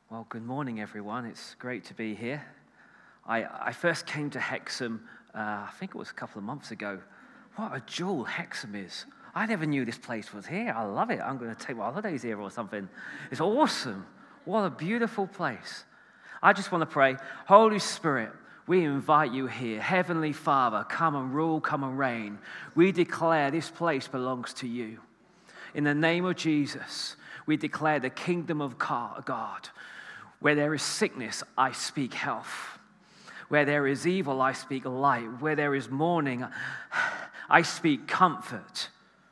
Well, good morning, everyone. It's great to be here. I first came to Hexham, I think it was a couple of months ago. What a jewel Hexham is. I never knew this place was here. I love it. I'm going to take my holidays here or something. It's awesome. What a beautiful place. I just want to pray, Holy Spirit, we invite you here. Heavenly Father, come and rule, come and reign. We declare this place belongs to you. In the name of Jesus, we declare the kingdom of God. Where there is sickness, I speak health. Where there is evil, I speak light. Where there is mourning, I speak comfort.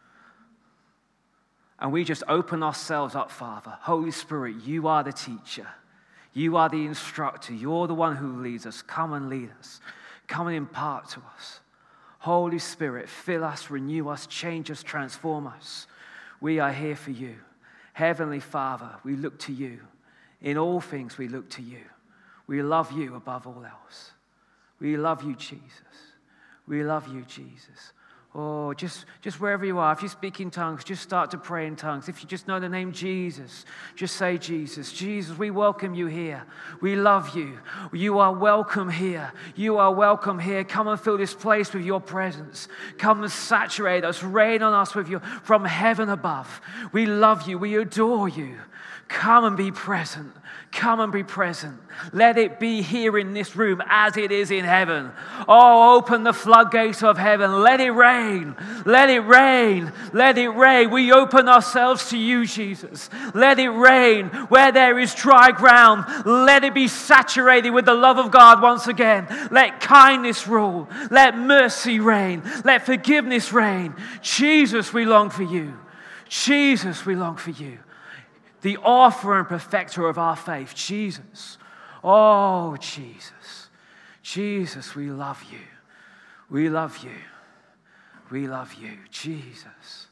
And we just open ourselves up, Father. Holy Spirit, you are the teacher. You are the instructor. You're the one who leads us. Come and lead us. Come and impart to us. Holy Spirit, fill us, renew us, change us, transform us. We are here for you. Heavenly Father, we look to you. In all things, we look to you. We love you above all else. We love you, Jesus. We love you, Jesus. Oh, just wherever you are, if you speak in tongues, just start to pray in tongues. If you just know the name Jesus, just say Jesus. Jesus, we welcome you here. We love you. You are welcome here. You are welcome here. Come and fill this place with your presence. Come and saturate us. Rain on us with your from heaven above. We love you. We adore you. Come and be present. Come and be present. Let it be here in this room as it is in heaven. Oh, open the floodgates of heaven. Let it rain. Let it rain. Let it rain. We open ourselves to you, Jesus. Let it rain. Where there is dry ground, let it be saturated with the love of God once again. Let kindness rule. Let mercy reign. Let forgiveness reign. Jesus, we long for you. Jesus, we long for you. The author and perfecter of our faith, Jesus. Oh, Jesus. Jesus, we love you. We love you. We love you, Jesus.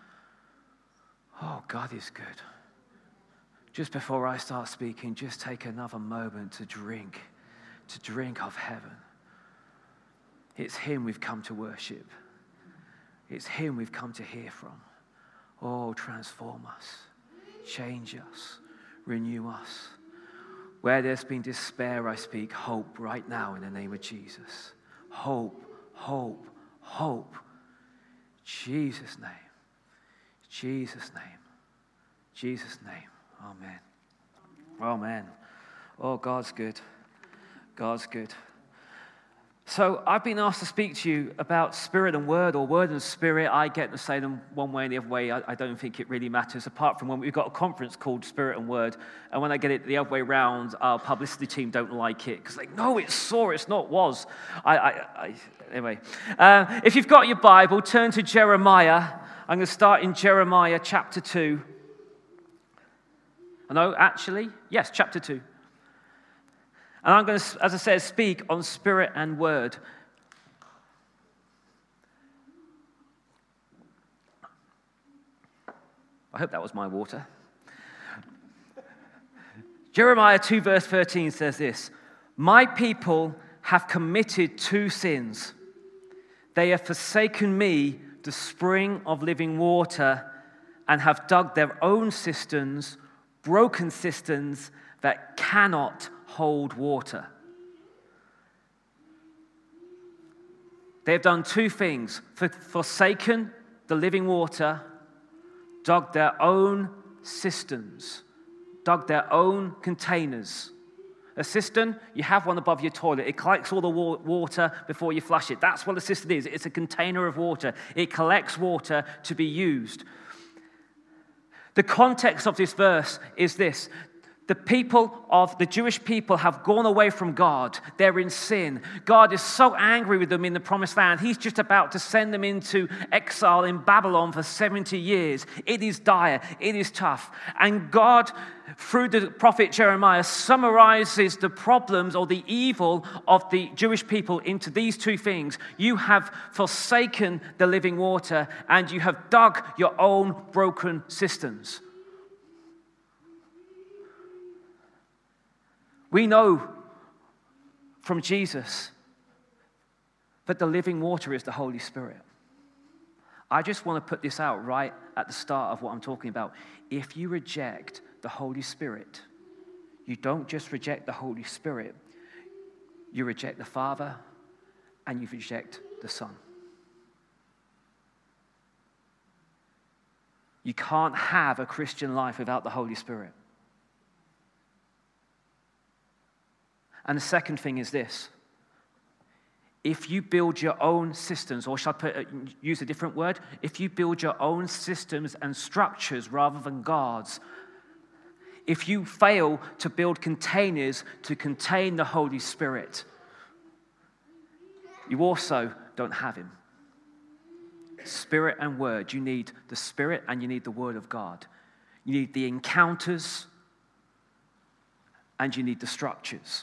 Oh, God is good. Just before I start speaking, just take another moment to drink of heaven. It's him we've come to worship. It's him we've come to hear from. Oh, transform us. Change us, renew us. Where there's been despair, I speak hope right now in the name of Jesus. Hope, hope, hope. Jesus' name. Jesus' name. Jesus' name. Amen. Amen. Oh, God's good. God's good. So I've been asked to speak to you about spirit and word, or word and spirit. I get to say them one way and the other way. I don't think it really matters, apart from when we've got a conference called Spirit and Word. And when I get it the other way around, our publicity team don't like it. Because no, it's saw, it's not was. Anyway, if you've got your Bible, turn to Jeremiah. I'm going to start in Jeremiah chapter 2. No, actually, yes, chapter 2. And I'm going to, as I said, speak on spirit and word. I hope that was my water. Jeremiah 2 verse 13 says this: "My people have committed two sins. They have forsaken me, the spring of living water, and have dug their own cisterns, broken cisterns that cannot hold water." They have done two things: forsaken the living water, dug their own cisterns, dug their own containers. A cistern, you have one above your toilet. It collects all the water before you flush it. That's what a cistern is. It's a container of water. It collects water to be used. The context of this verse is this: the Jewish people have gone away from God. They're in sin. God is so angry with them in the promised land. He's just about to send them into exile in Babylon for 70 years. It is dire. It is tough. And God, through the prophet Jeremiah, summarizes the problems or the evil of the Jewish people into these two things. You have forsaken the living water, and you have dug your own broken cisterns. We know from Jesus that the living water is the Holy Spirit. I just want to put this out right at the start of what I'm talking about. If you reject the Holy Spirit, you don't just reject the Holy Spirit, you reject the Father and you reject the Son. You can't have a Christian life without the Holy Spirit. And the second thing is this. If you build your own systems, or shall I use a different word? If you build your own systems and structures rather than God's, if you fail to build containers to contain the Holy Spirit, you also don't have him. Spirit and word. You need the Spirit and you need the Word of God. You need the encounters and you need the structures.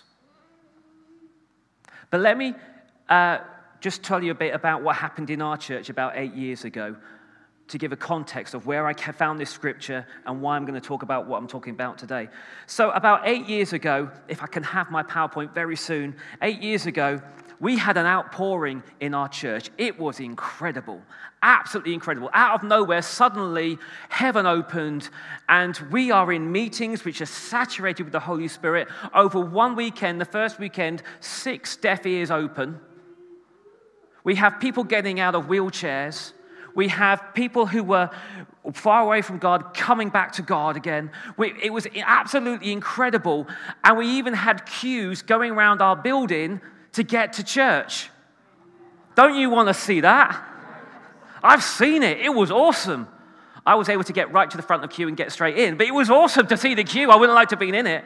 But let me just tell you a bit about what happened in our church about 8 years ago to give a context of where I found this scripture and why I'm going to talk about what I'm talking about today. So about 8 years ago, if I can have my PowerPoint very soon, 8 years ago, we had an outpouring in our church. It was incredible, absolutely incredible. Out of nowhere, suddenly, heaven opened, and we are in meetings which are saturated with the Holy Spirit. Over one weekend, the first weekend, 6 deaf ears open. We have people getting out of wheelchairs. We have people who were far away from God coming back to God again. It was absolutely incredible. And we even had queues going around our building to get to church. Don't you want to see that? I've seen it. It was awesome. I was able to get right to the front of the queue and get straight in, but it was awesome to see the queue. I wouldn't like to have been in it.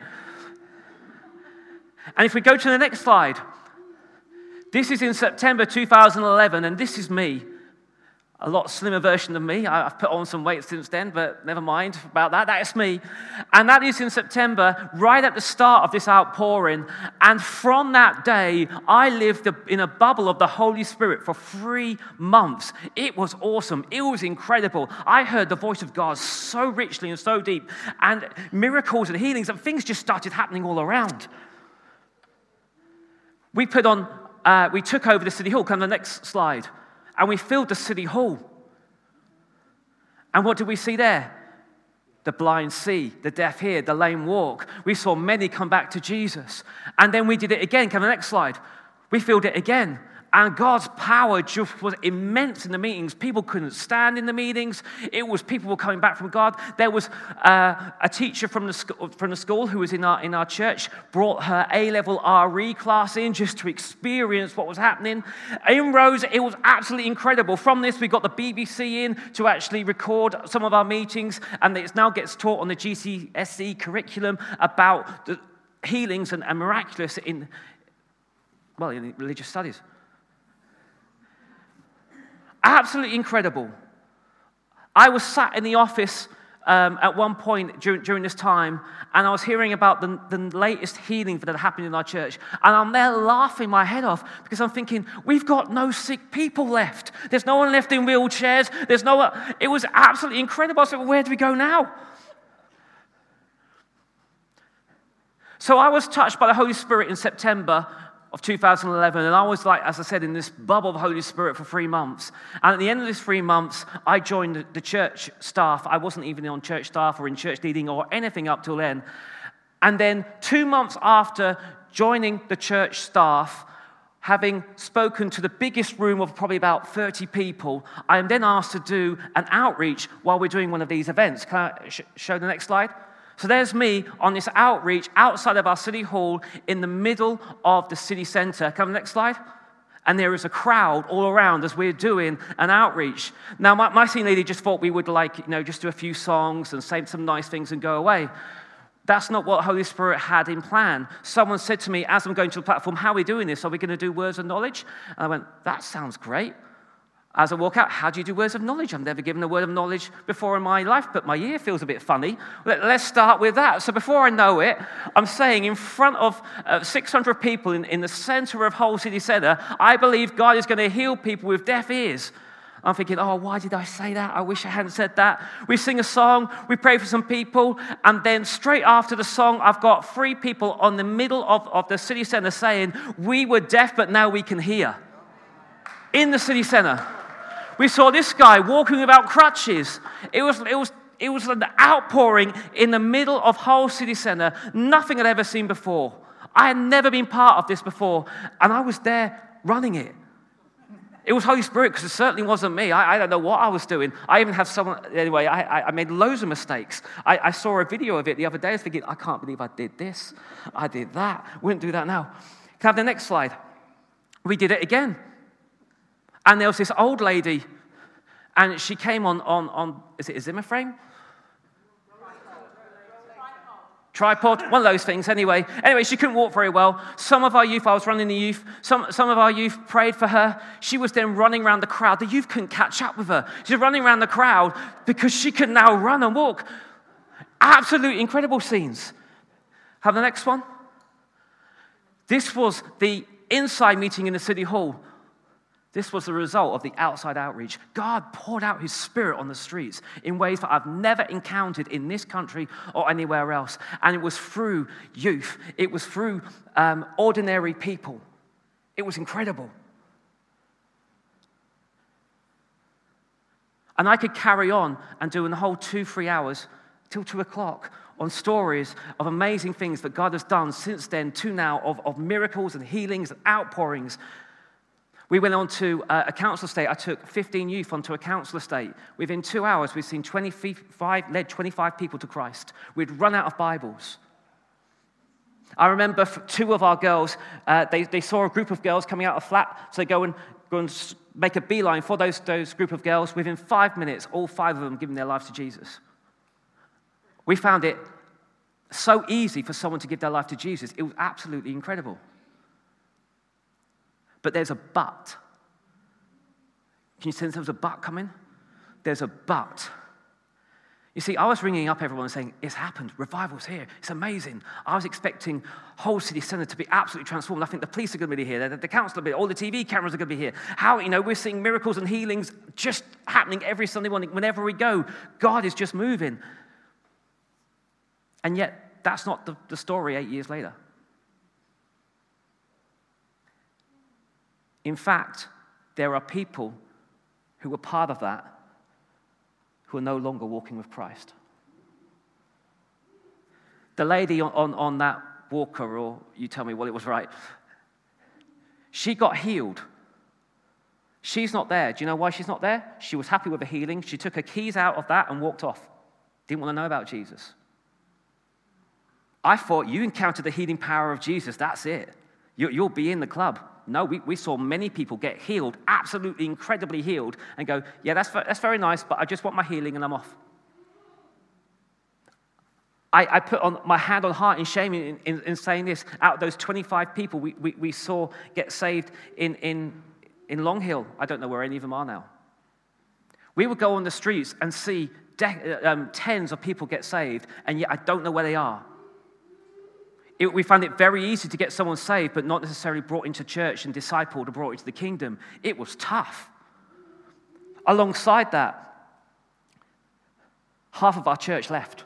And if we go to the next slide, this is in September 2011, and this is me. A lot slimmer version of me. I've put on some weight since then, but never mind about that. That is me. And that is in September, right at the start of this outpouring. And from that day, I lived in a bubble of the Holy Spirit for 3 months. It was awesome. It was incredible. I heard the voice of God so richly and so deep. And miracles and healings and things just started happening all around. We took over the City Hall. Come to the next slide. And we filled the City Hall. And what did we see there? The blind see, the deaf hear, the lame walk. We saw many come back to Jesus. And then we did it again. Come to the next slide. We filled it again. And God's power just was immense in the meetings. People couldn't stand in the meetings. It was people were coming back from God. There was a teacher from the school who was in our church, brought her A-level RE class in just to experience what was happening. In Rose, it was absolutely incredible. From this, we got the BBC in to actually record some of our meetings, and it now gets taught on the GCSE curriculum about the healings and miraculous in religious studies. Absolutely incredible. I was sat in the office at one point during this time, and I was hearing about the latest healing that had happened in our church. And I'm there laughing my head off because I'm thinking, we've got no sick people left. There's no one left in wheelchairs. It was absolutely incredible. I said, well, where do we go now? So I was touched by the Holy Spirit in September of 2011, and I was like, as I said, in this bubble of the Holy Spirit for 3 months. And at the end of this 3 months, I joined the church staff. I wasn't even on church staff or in church leading or anything up till then. And then 2 months after joining the church staff, having spoken to the biggest room of probably about 30 people, I am then asked to do an outreach while we're doing one of these events. Can I show the next slide? So there's me on this outreach outside of our City Hall in the middle of the city centre. Come next slide. And there is a crowd all around as we're doing an outreach. Now, my scene lady just thought we would just do a few songs and say some nice things and go away. That's not what Holy Spirit had in plan. Someone said to me as I'm going to the platform, how are we doing this? Are we going to do words of knowledge? And I went, that sounds great. As I walk out, how do you do words of knowledge? I've never given a word of knowledge before in my life, but my ear feels a bit funny. Let's start with that. So before I know it, I'm saying in front of 600 people in the center of Hull City Centre, I believe God is going to heal people with deaf ears. I'm thinking, why did I say that? I wish I hadn't said that. We sing a song, we pray for some people, and then straight after the song, I've got 3 people on the middle of the city centre saying, we were deaf, but now we can hear. In the city centre. We saw this guy walking without crutches. It was it was an outpouring in the middle of Hull City Centre, nothing I'd ever seen before. I had never been part of this before, and I was there running it. It was Holy Spirit, because it certainly wasn't me. I don't know what I was doing. I even have someone, anyway, I made loads of mistakes. I saw a video of it the other day. I was thinking, I can't believe I did this. I did that. Wouldn't do that now. Can I have the next slide? We did it again. And there was this old lady, and she came on is it a Zimmer frame? Tripod, one of those things, anyway. Anyway, she couldn't walk very well. Some of our youth, I was running the youth, some of our youth prayed for her. She was then running around the crowd. The youth couldn't catch up with her. She was running around the crowd because she could now run and walk. Absolutely incredible scenes. Have the next one. This was the inside meeting in the city hall. This was the result of the outside outreach. God poured out his Spirit on the streets in ways that I've never encountered in this country or anywhere else. And it was through youth. It was through ordinary people. It was incredible. And I could carry on and do a whole 2-3 hours till 2 o'clock on stories of amazing things that God has done since then to now, of miracles and healings and outpourings. We went on to a council estate. I took 15 youth onto a council estate. Within 2 hours, we'd seen 25 people to Christ. We'd run out of Bibles. I remember 2 of our girls, they saw a group of girls coming out of a flat, so they go and make a beeline for those group of girls. Within 5 minutes, all 5 of them giving their lives to Jesus. We found it so easy for someone to give their life to Jesus. It was absolutely incredible. But there's a but. Can you sense there was a but coming? There's a but. You see, I was ringing up everyone and saying, it's happened. Revival's here. It's amazing. I was expecting Hull City Centre to be absolutely transformed. I think the police are going to be here. The council will be here. All the TV cameras are going to be here. We're seeing miracles and healings just happening every Sunday morning. Whenever we go, God is just moving. And yet, that's not the story 8 years later. In fact, there are people who were part of that who are no longer walking with Christ. The lady on that walker, or you tell me what it was right, she got healed. She's not there. Do you know why she's not there? She was happy with the healing. She took her keys out of that and walked off. Didn't want to know about Jesus. I thought you encountered the healing power of Jesus, that's it. You'll be in the club. No, we saw many people get healed, absolutely incredibly healed, and go, yeah, that's very nice, but I just want my healing and I'm off. I put on my hand on heart in shame in saying this. Out of those 25 people we saw get saved in Long Hill, I don't know where any of them are now. We would go on the streets and see tens of people get saved, and yet I don't know where they are. We find it very easy to get someone saved, but not necessarily brought into church and discipled or brought into the kingdom. It was tough. Alongside that, half of our church left.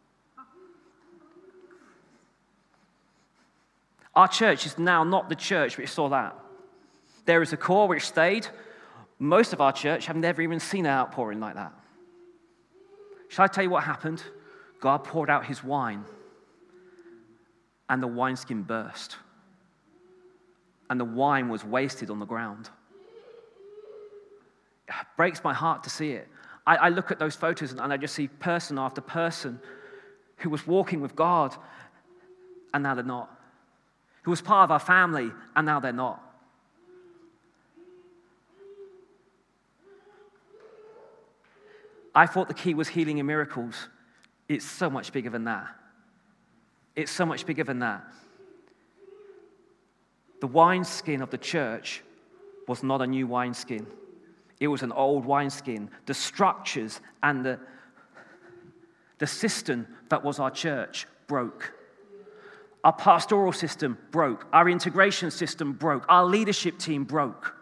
Our church is now not the church which saw that. There is a core which stayed. Most of our church have never even seen an outpouring like that. Shall I tell you what happened? God poured out his wine. And the wineskin burst. And the wine was wasted on the ground. It breaks my heart to see it. I look at those photos and I just see person after person who was walking with God, and now they're not. Who was part of our family, and now they're not. I thought the key was healing and miracles. It's so much bigger than that. It's so much bigger than that. The wineskin of the church was not a new wineskin. It was an old wineskin. The structures and the system that was our church broke. Our pastoral system broke. Our integration system broke. Our leadership team broke.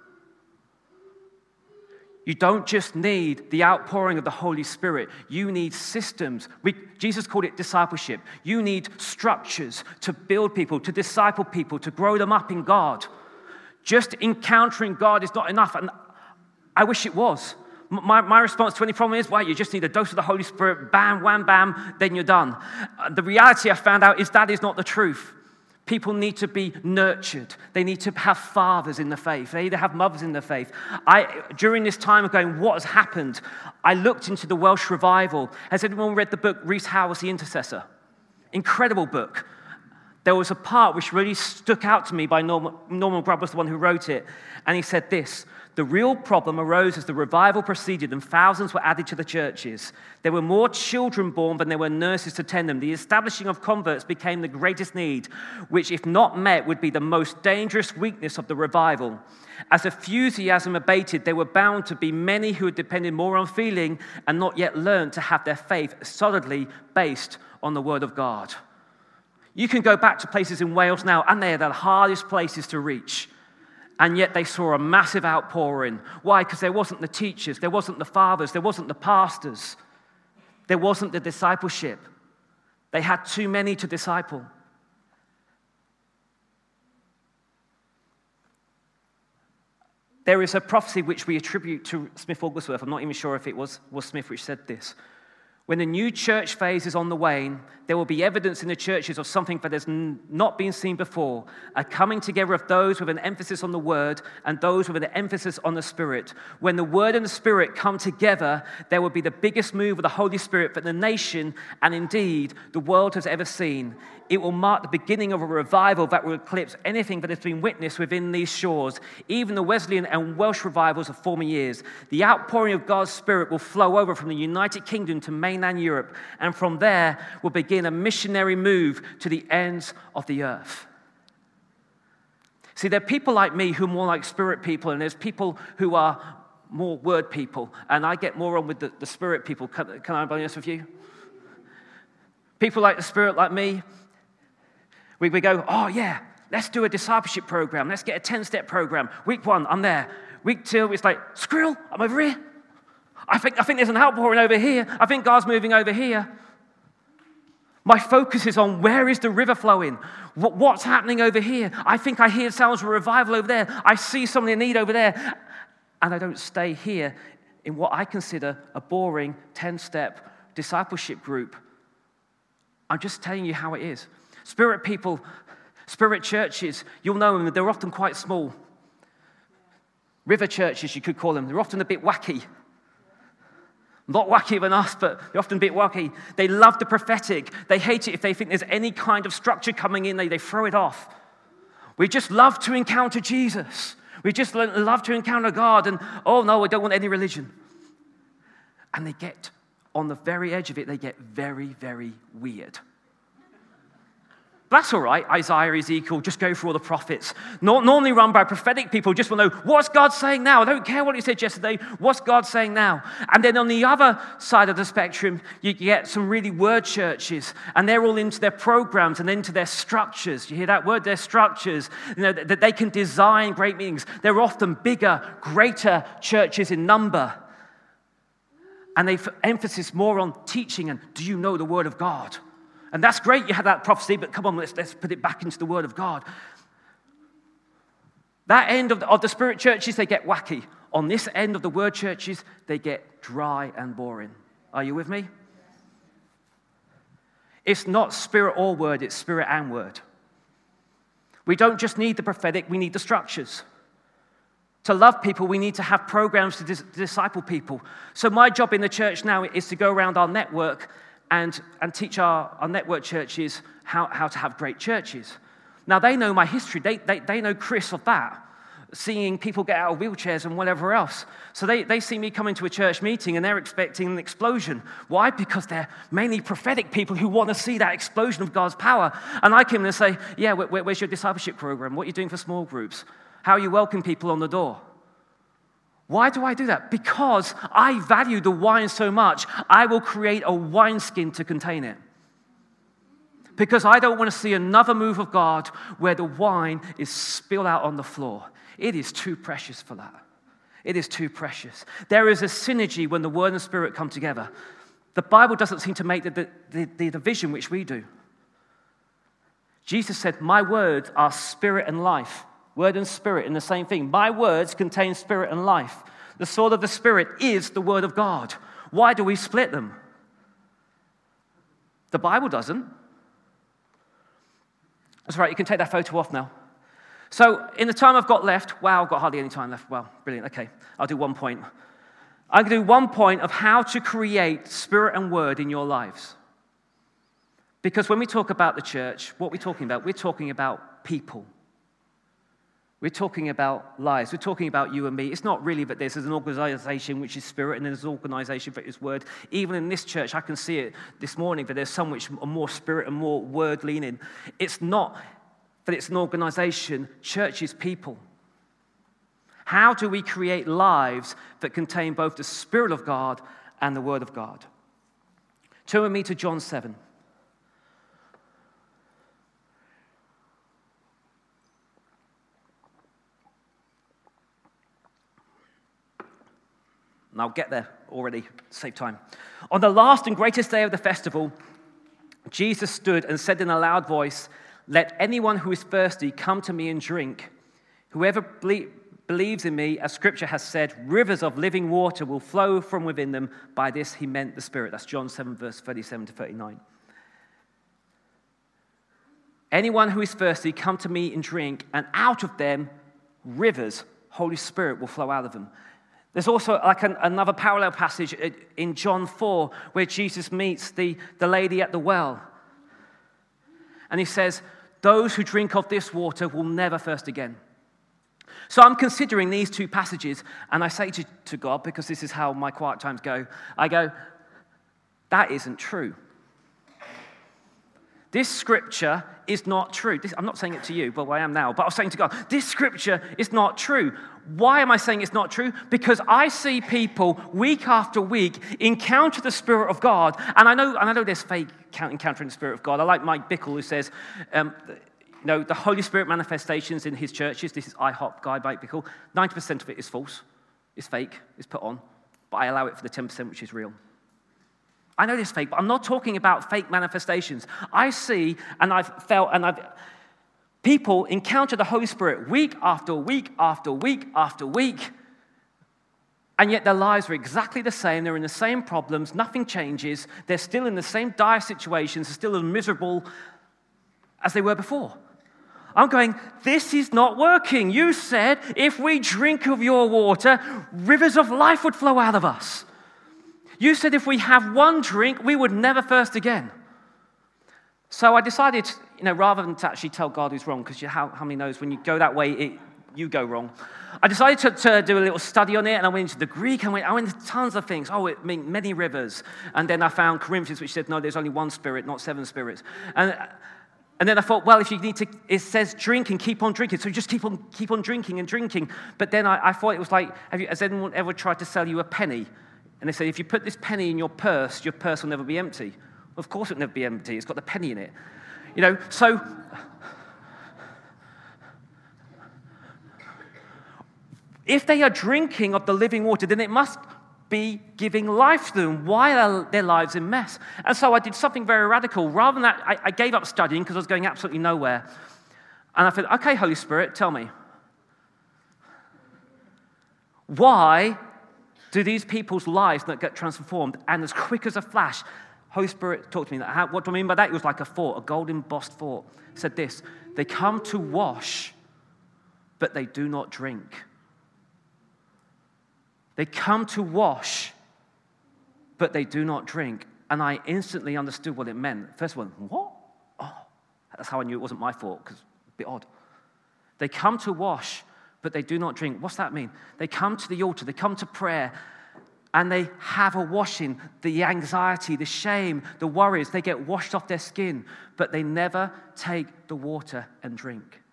You don't just need the outpouring of the Holy Spirit. You need systems. Jesus called it discipleship. You need structures to build people, to disciple people, to grow them up in God. Just encountering God is not enough, and I wish it was. My response to any problem is, well, you just need a dose of the Holy Spirit, bam, wham, bam, then you're done. The reality I found out is that is not the truth. People need to be nurtured. They need to have fathers in the faith. They need to have mothers in the faith. During this time of going, what has happened? I looked into the Welsh revival. Has anyone read the book Rhys Howells, The Intercessor? Incredible book. There was a part which really stuck out to me by Norman Grubb was the one who wrote it. And he said this: the real problem arose as the revival proceeded and thousands were added to the churches. There were more children born than there were nurses to tend them. The establishing of converts became the greatest need, which, if not met, would be the most dangerous weakness of the revival. As enthusiasm abated, there were bound to be many who had depended more on feeling and not yet learned to have their faith solidly based on the Word of God. You can go back to places in Wales now, and they are the hardest places to reach. And yet they saw a massive outpouring. Why? Because there wasn't the teachers, there wasn't the fathers, there wasn't the pastors, there wasn't the discipleship. They had too many to disciple. There is a prophecy which we attribute to Smith Wigglesworth. I'm not even sure if it was Smith which said this. When the new church phase is on the wane, there will be evidence in the churches of something that has not been seen before, a coming together of those with an emphasis on the Word and those with an emphasis on the Spirit. When the Word and the Spirit come together, there will be the biggest move of the Holy Spirit that the nation and indeed the world has ever seen. It will mark the beginning of a revival that will eclipse anything that has been witnessed within these shores, even the Wesleyan and Welsh revivals of former years. The outpouring of God's Spirit will flow over from the United Kingdom to mainland Europe, and from there will begin a missionary move to the ends of the earth. See, there are people like me who are more like Spirit people, and there's people who are more Word people, and I get more on with the Spirit people. Can I be honest with you? People like the Spirit, like me, we go, oh yeah, let's do a discipleship program. Let's get a 10-step program. Week 1, I'm there. Week 2, it's like, squirrel, I'm over here. I think there's an outpouring over here. I think God's moving over here. My focus is on where is the river flowing? What's happening over here? I think I hear sounds of revival over there. I see something in need over there. And I don't stay here in what I consider a boring 10-step discipleship group. I'm just telling you how it is. Spirit people, Spirit churches, you'll know them, they're often quite small. River churches, you could call them, they're often a bit wacky. Not wackier than us, but they're often a bit wacky. They love the prophetic. They hate it if they think there's any kind of structure coming in, they throw it off. We just love to encounter Jesus. We just love to encounter God, and oh no, I don't want any religion. And they get, on the very edge of it, they get very, very weird. That's all right, Isaiah, Ezekiel, just go through all the prophets. Normally run by prophetic people, just want to know, what's God saying now? I don't care what he said yesterday, what's God saying now? And then on the other side of the spectrum, you get some really word churches, and they're all into their programs and into their structures. You hear that word, their structures, that they can design great meetings. They're often bigger, greater churches in number. And they emphasis more on teaching and do you know the word of God? And that's great, you had that prophecy, but come on, let's put it back into the Word of God. That end of the Spirit churches, they get wacky. On this end of the Word churches, they get dry and boring. Are you with me? It's not Spirit or Word, it's Spirit and Word. We don't just need the prophetic, we need the structures. To love people, we need to have programs to disciple people. So my job in the church now is to go around our network and teach our network churches how to have great churches. Now, they know my history. They know Chris of that, seeing people get out of wheelchairs and whatever else. So they see me come into a church meeting, and they're expecting an explosion. Why? Because they're mainly prophetic people who want to see that explosion of God's power. And I come in and say, yeah, where's your discipleship program? What are you doing for small groups? How are you welcoming people on the door? Why do I do that? Because I value the wine so much, I will create a wineskin to contain it. Because I don't want to see another move of God where the wine is spilled out on the floor. It is too precious for that. It is too precious. There is a synergy when the Word and Spirit come together. The Bible doesn't seem to make the division which we do. Jesus said, my words are spirit and life. Word and spirit in the same thing. My words contain spirit and life. The sword of the Spirit is the Word of God. Why do we split them? The Bible doesn't. That's right, you can take that photo off now. So in the time I've got left, wow, I've got hardly any time left. Wow, brilliant, okay. I'll do 1 point. I'm going to do 1 point of how to create Spirit and Word in your lives. Because when we talk about the church, what are we talking about? We're talking about people. We're talking about lives. We're talking about you and me. It's not really that there's an organization which is Spirit and there's an organization that is Word. Even in this church, I can see it this morning that there's some which are more Spirit and more Word leaning. It's not that it's an organization. Church is people. How do we create lives that contain both the Spirit of God and the Word of God? Turn with me to John 7. And I'll get there already, save time. On the last and greatest day of the festival, Jesus stood and said in a loud voice, "Let anyone who is thirsty come to me and drink. Whoever believes in me, as Scripture has said, rivers of living water will flow from within them." By this he meant the Spirit. That's John 7, verse 37 to 39. Anyone who is thirsty, come to me and drink, and out of them rivers, Holy Spirit, will flow out of them. There's also like another parallel passage in John 4 where Jesus meets the lady at the well. And he says, "Those who drink of this water will never thirst again." So I'm considering these two passages, and I say to God, because this is how my quiet times go, I go, that isn't true. This scripture is not true. I'm not saying it to you, but I am now. But I was saying to God, this scripture is not true. Why am I saying it's not true? Because I see people week after week encounter the Spirit of God. And I know there's fake encountering the Spirit of God. I like Mike Bickle, who says, the Holy Spirit manifestations in his churches, this is IHOP guy, Mike Bickle, 90% of it is false. It's fake. It's put on. But I allow it for the 10% which is real. I know this fake, but I'm not talking about fake manifestations. I see, and I've felt, people encounter the Holy Spirit week after week after week after week, and yet their lives are exactly the same. They're in the same problems. Nothing changes. They're still in the same dire situations. They're still as miserable as they were before. I'm going, this is not working. You said if we drink of your water, rivers of life would flow out of us. You said if we have one drink, we would never thirst again. So I decided, rather than to actually tell God who's wrong, because how many knows when you go that way, you go wrong. I decided to do a little study on it, and I went into the Greek, and I went into tons of things. Oh, it meant many rivers. And then I found Corinthians, which said, no, there's only one Spirit, not 7 spirits. And then I thought, well, if you need to, it says drink and keep on drinking, so you just keep on drinking and drinking. But then I thought it was like, has anyone ever tried to sell you a penny? And they say, if you put this penny in your purse will never be empty. Well, of course it will never be empty. It's got the penny in it. So if they are drinking of the living water, then it must be giving life to them. Why are their lives in mess? And so I did something very radical. Rather than that, I gave up studying because I was going absolutely nowhere. And I thought, okay, Holy Spirit, tell me. Why do these people's lives not get transformed? And as quick as a flash, Holy Spirit talked to me. What do I mean by that? It was like a thought, a gold embossed thought. It said this: they come to wash, but they do not drink. They come to wash, but they do not drink. And I instantly understood what it meant. First one, what? Oh, that's how I knew it wasn't my thought, because it's a bit odd. They come to wash, but they do not drink. What's that mean? They come to the altar, they come to prayer, and they have a washing. The anxiety, the shame, the worries, they get washed off their skin, but they never take the water and drink.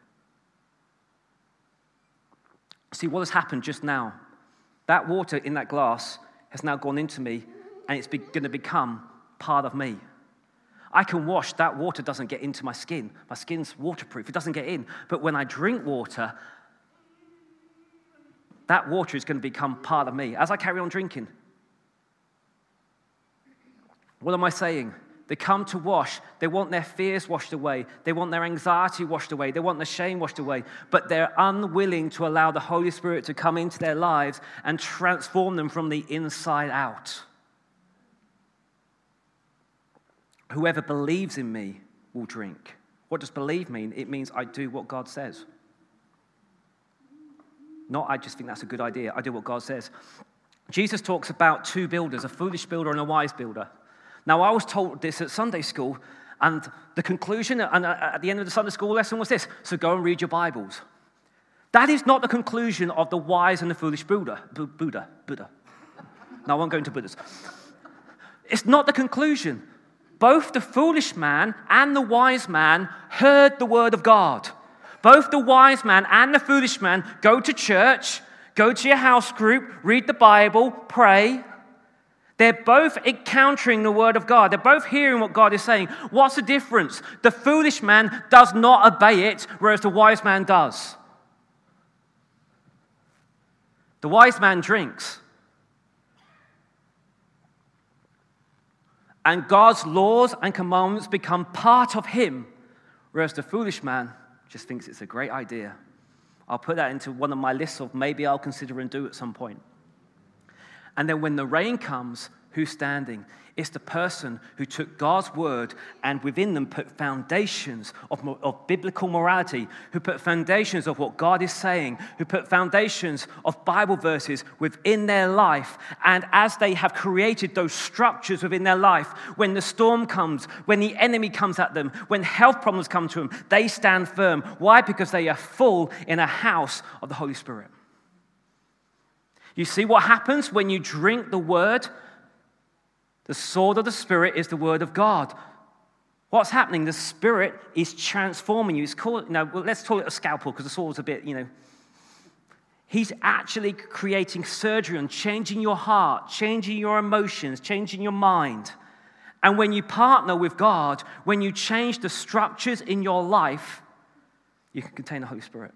See, what has happened just now? That water in that glass has now gone into me, and it's going to become part of me. I can wash, that water doesn't get into my skin. My skin's waterproof, it doesn't get in. But when I drink water, that water is going to become part of me as I carry on drinking. What am I saying? They come to wash. They want their fears washed away. They want their anxiety washed away. They want the shame washed away. But they're unwilling to allow the Holy Spirit to come into their lives and transform them from the inside out. Whoever believes in me will drink. What does believe mean? It means I do what God says. Not I just think that's a good idea. I do what God says. Jesus talks about two builders, a foolish builder and a wise builder. Now, I was told this at Sunday school, and the conclusion at the end of the Sunday school lesson was this: so go and read your Bibles. That is not the conclusion of the wise and the foolish Buddha. No, I won't go into Buddhas. It's not the conclusion. Both the foolish man and the wise man heard the word of God. Both the wise man and the foolish man go to church, go to your house group, read the Bible, pray. They're both encountering the word of God. They're both hearing what God is saying. What's the difference? The foolish man does not obey it, whereas the wise man does. The wise man drinks. And God's laws and commandments become part of him, whereas the foolish man just thinks it's a great idea. I'll put that into one of my lists of maybe I'll consider and do at some point. And then when the rain comes, who's standing? It's the person who took God's word and within them put foundations of biblical morality, who put foundations of what God is saying, who put foundations of Bible verses within their life. And as they have created those structures within their life, when the storm comes, when the enemy comes at them, when health problems come to them, they stand firm. Why? Because they are full in a house of the Holy Spirit. You see what happens when you drink the word? The sword of the Spirit is the word of God. What's happening? The Spirit is transforming you. It's called, let's call it a scalpel because the sword's a bit, He's actually creating surgery on changing your heart, changing your emotions, changing your mind. And when you partner with God, when you change the structures in your life, you can contain the Holy Spirit.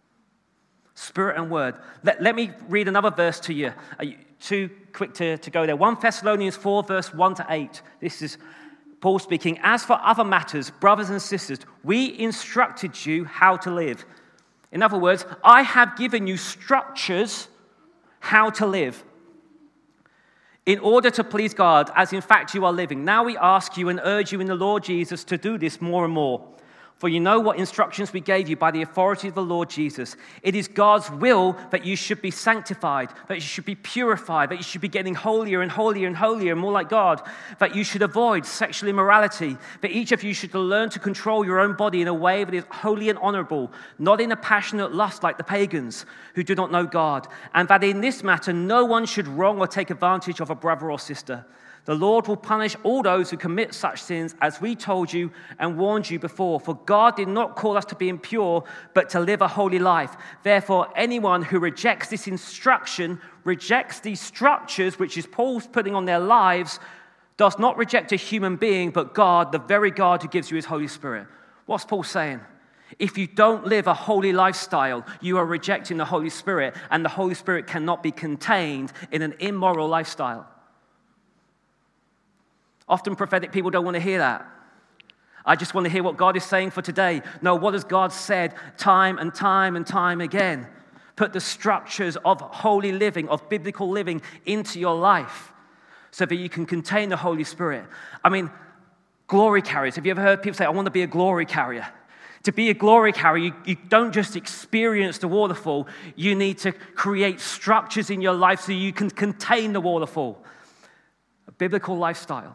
Spirit and word. Let me read another verse to you. Are you too quick to go there? 1 Thessalonians 4, verse 1 to 8. This is Paul speaking. As for other matters, brothers and sisters, we instructed you how to live. In other words, I have given you structures how to live in order to please God, as in fact you are living. Now we ask you and urge you in the Lord Jesus to do this more and more. For you know what instructions we gave you by the authority of the Lord Jesus. It is God's will that you should be sanctified, that you should be purified, that you should be getting holier and holier and holier, more like God, that you should avoid sexual immorality, that each of you should learn to control your own body in a way that is holy and honorable, not in a passionate lust like the pagans who do not know God, and that in this matter no one should wrong or take advantage of a brother or sister. The Lord will punish all those who commit such sins, as we told you and warned you before. For God did not call us to be impure, but to live a holy life. Therefore, anyone who rejects this instruction, rejects these structures, which is Paul's putting on their lives, does not reject a human being, but God, the very God who gives you his Holy Spirit. What's Paul saying? If you don't live a holy lifestyle, you are rejecting the Holy Spirit, and the Holy Spirit cannot be contained in an immoral lifestyle. Often prophetic people don't want to hear that. I just want to hear what God is saying for today. No, what has God said time and time and time again? Put the structures of holy living, of biblical living into your life so that you can contain the Holy Spirit. I mean, glory carriers. Have you ever heard people say, I want to be a glory carrier? To be a glory carrier, you don't just experience the waterfall. You need to create structures in your life so you can contain the waterfall. A biblical lifestyle.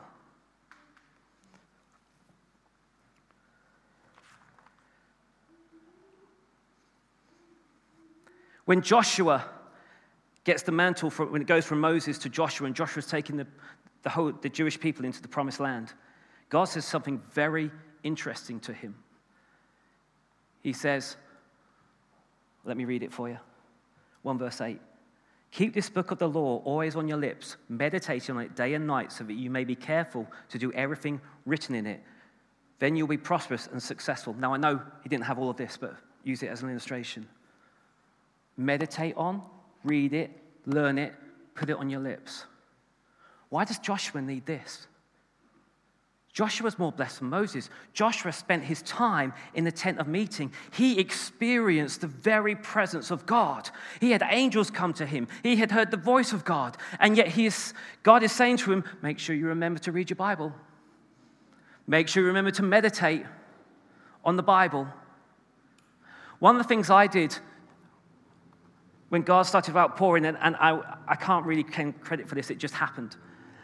When Joshua gets the mantle, when it goes from Moses to Joshua, and Joshua's taking the Jewish people into the promised land, God says something very interesting to him. He says, let me read it for you. 1 verse 8. Keep this book of the law always on your lips, meditating on it day and night so that you may be careful to do everything written in it. Then you'll be prosperous and successful. Now I know he didn't have all of this, but use it as an illustration. Meditate on, read it, learn it, put it on your lips. Why does Joshua need this? Joshua's more blessed than Moses. Joshua spent his time in the tent of meeting. He experienced the very presence of God. He had angels come to him. He had heard the voice of God. And yet God is saying to him, make sure you remember to read your Bible. Make sure you remember to meditate on the Bible. One of the things I did when God started outpouring, and I can't really claim credit for this, it just happened.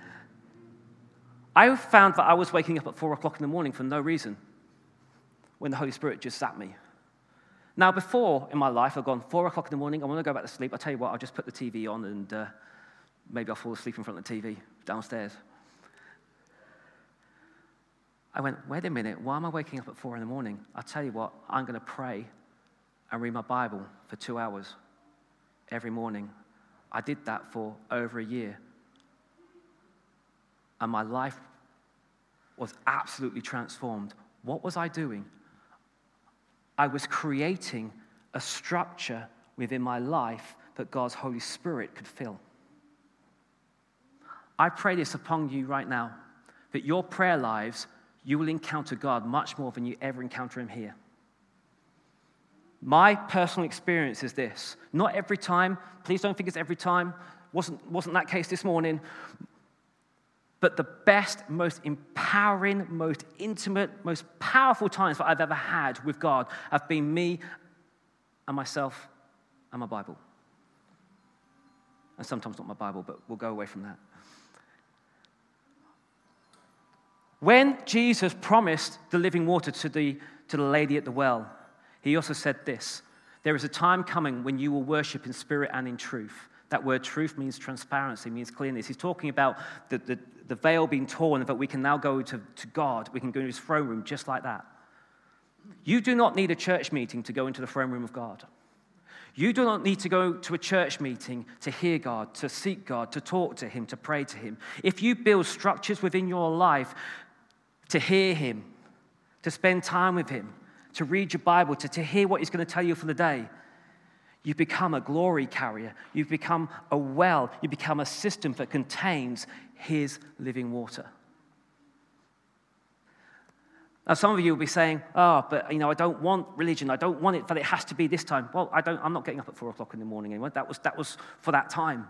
I found that I was waking up at 4 o'clock in the morning for no reason when the Holy Spirit just sat me. Now, before in my life, I've gone 4 o'clock in the morning, I want to go back to sleep. I'll tell you what, I'll just put the TV on and maybe I'll fall asleep in front of the TV downstairs. I went, wait a minute, why am I waking up at 4 in the morning? I'll tell you what, I'm going to pray and read my Bible for 2 hours every morning. I did that for over a year. And my life was absolutely transformed. What was I doing? I was creating a structure within my life that God's Holy Spirit could fill. I pray this upon you right now, that your prayer lives, you will encounter God much more than you ever encounter him here. My personal experience is this. Not every time. Please don't think it's every time. Wasn't that case this morning. But the best, most empowering, most intimate, most powerful times that I've ever had with God have been me and myself and my Bible. And sometimes not my Bible, but we'll go away from that. When Jesus promised the living water to the lady at the well, he also said this, there is a time coming when you will worship in spirit and in truth. That word truth means transparency, means clearness. He's talking about the veil being torn, that we can now go to God. We can go into his throne room just like that. You do not need a church meeting to go into the throne room of God. You do not need to go to a church meeting to hear God, to seek God, to talk to him, to pray to him. If you build structures within your life to hear him, to spend time with him, to read your Bible, to hear what he's going to tell you for the day, you become a glory carrier. You become a well. You become a system that contains his living water. Now, some of you will be saying, oh, but, I don't want religion. I don't want it, but it has to be this time. Well, I'm not getting up at 4 o'clock in the morning anymore. That was for that time.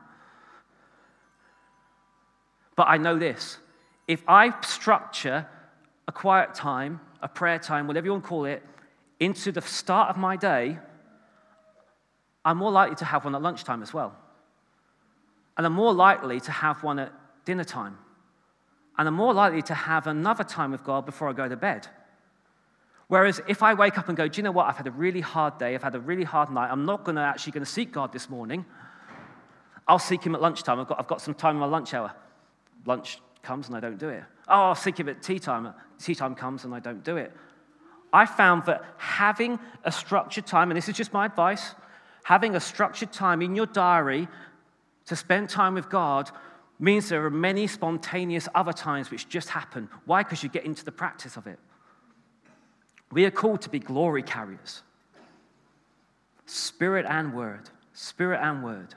But I know this. If I structure a quiet time, a prayer time, whatever you want to call it, into the start of my day, I'm more likely to have one at lunchtime as well. And I'm more likely to have one at dinner time. And I'm more likely to have another time with God before I go to bed. Whereas if I wake up and go, do you know what? I've had a really hard day. I've had a really hard night. I'm not actually going to seek God this morning. I'll seek him at lunchtime. I've got some time in my lunch hour. Lunch comes and I don't do it. Oh, I'll seek him at tea time. Tea time comes and I don't do it. I found that having a structured time, and this is just my advice, having a structured time in your diary to spend time with God means there are many spontaneous other times which just happen. Why? Because you get into the practice of it. We are called to be glory carriers. Spirit and word. Spirit and word.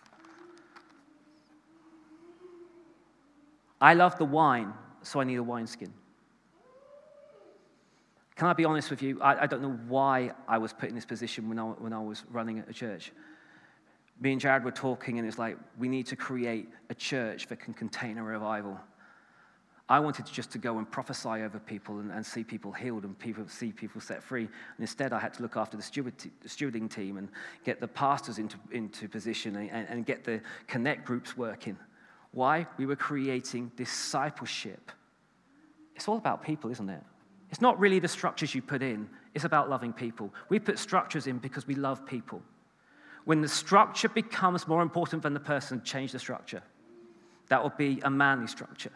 I love the wine, so I need a wineskin. Can I be honest with you? I don't know why I was put in this position when I was running a church. Me and Jared were talking, and it's like, we need to create a church that can contain a revival. I wanted just to go and prophesy over people and see people healed and see people set free. And instead, I had to look after the stewarding team and get the pastors into position and get the connect groups working. Why? We were creating discipleship. It's all about people, isn't it? It's not really the structures you put in. It's about loving people. We put structures in because we love people. When the structure becomes more important than the person, change the structure. That will be a manly structure.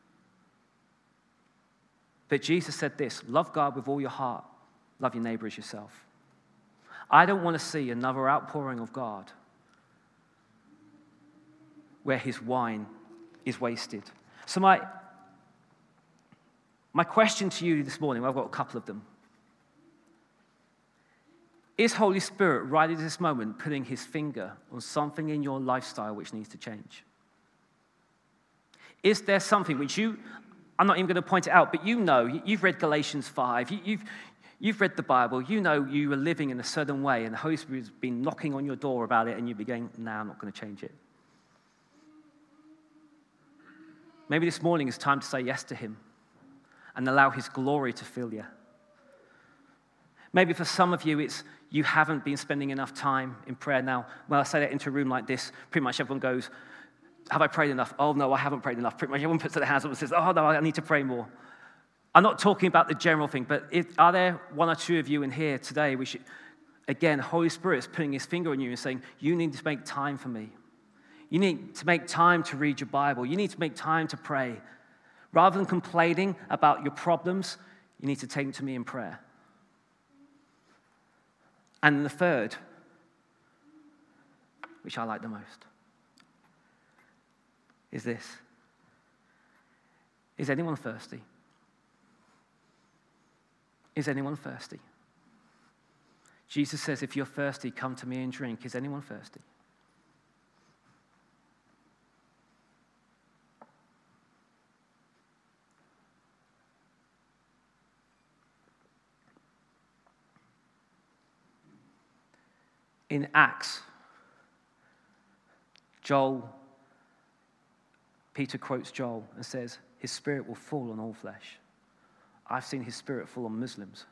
But Jesus said this, love God with all your heart, love your neighbor as yourself. I don't want to see another outpouring of God where his wine is wasted. So my question to you this morning, well, I've got a couple of them. Is Holy Spirit right at this moment putting his finger on something in your lifestyle which needs to change? Is there something which I'm not even going to point it out, but you've read Galatians 5. You've read the Bible. You know you were living in a certain way, and the Holy Spirit has been knocking on your door about it, and you'd be going, no, I'm not going to change it. Maybe this morning is time to say yes to him and allow his glory to fill you. Maybe for some of you, it's you haven't been spending enough time in prayer. Now, when I say that into a room like this, pretty much everyone goes, have I prayed enough? Oh, no, I haven't prayed enough. Pretty much everyone puts their hands up and says, oh, no, I need to pray more. I'm not talking about the general thing, but are there one or two of you in here today? Again, Holy Spirit is putting his finger on you and saying, you need to make time for me. You need to make time to read your Bible. You need to make time to pray. Rather than complaining about your problems, you need to take them to me in prayer. And the third, which I like the most, is this. Is anyone thirsty? Is anyone thirsty? Jesus says, if you're thirsty, come to me and drink. Is anyone thirsty? In Acts, Peter quotes Joel and says, his spirit will fall on all flesh. I've seen his spirit fall on Muslims.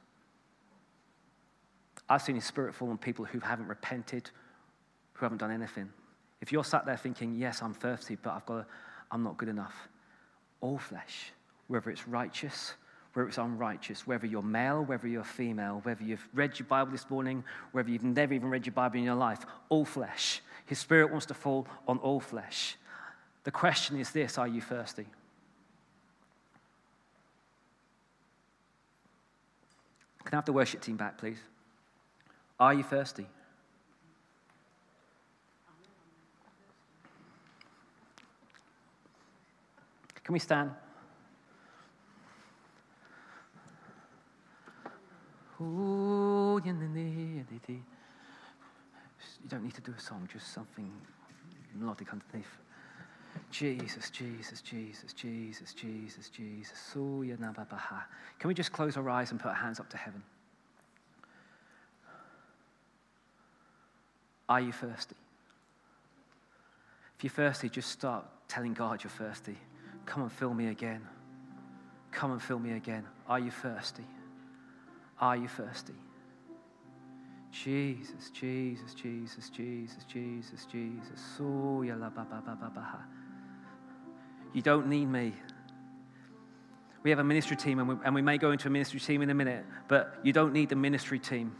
I've seen his spirit fall on people who haven't repented, who haven't done anything. If you're sat there thinking, yes, I'm thirsty, but I'm not good enough. All flesh, whether it's righteous, whether it's unrighteous, whether you're male, whether you're female, whether you've read your Bible this morning, whether you've never even read your Bible in your life, all flesh. His spirit wants to fall on all flesh. The question is this, are you thirsty? Can I have the worship team back, please? Are you thirsty? Can we stand? You don't need to do a song, just something melodic underneath. Jesus, Jesus, Jesus, Jesus, Jesus, Jesus. Can we just close our eyes and put our hands up to heaven? Are you thirsty? If you're thirsty, just start telling God you're thirsty. Come and fill me again. Come and fill me again. Are you thirsty? Are you thirsty? Jesus, Jesus, Jesus, Jesus, Jesus, Jesus. You don't need me. We have a ministry team, and we may go into a ministry team in a minute, but you don't need the ministry team.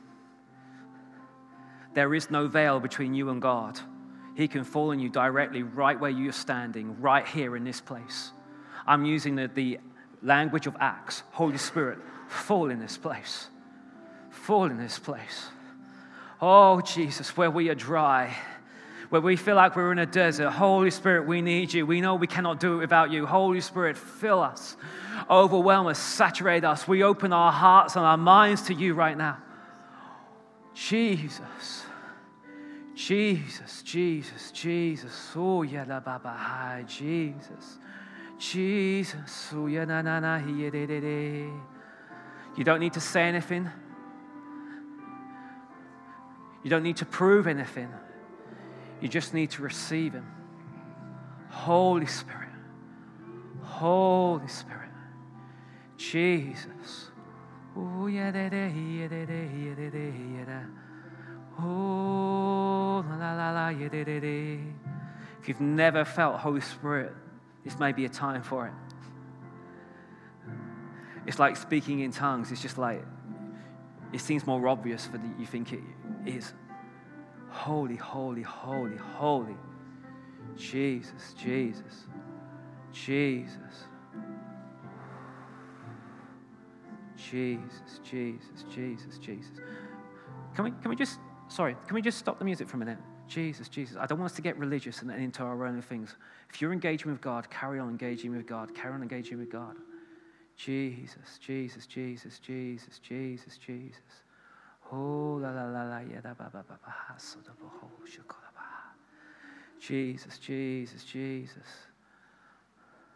There is no veil between you and God. He can fall on you directly right where you're standing, right here in this place. I'm using the language of Acts. Holy Spirit, fall in this place. Fall in this place. Oh, Jesus, where we are dry, where we feel like we're in a desert. Holy Spirit, we need you. We know we cannot do it without you. Holy Spirit, fill us, overwhelm us, saturate us. We open our hearts and our minds to you right now. Jesus, Jesus, Jesus, Jesus. Oh, yada baba hi, Jesus, Jesus. Oh, yada na na hi de de de. You don't need to say anything. You don't need to prove anything. You just need to receive him. Holy Spirit. Holy Spirit. Jesus. Oh, yeah, da, da, yeah, da, da, yeah, da, da, yeah, da. Oh, la, la, la, yeah, da, da, da. If you've never felt Holy Spirit, this may be a time for it. It's like speaking in tongues. It's just like, it seems more obvious than you think it is. Holy, holy, holy, holy. Jesus, Jesus, Jesus. Jesus, Jesus, Jesus, Jesus. Can we just stop the music for a minute? Jesus, Jesus. I don't want us to get religious and into our own things. If you're engaging with God, carry on engaging with God. Carry on engaging with God. Jesus, Jesus, Jesus, Jesus, Jesus, Jesus. Oh, la la la la, yeah, da ba ba ba ba, so da ba ho, shakala ba. Jesus, Jesus, Jesus.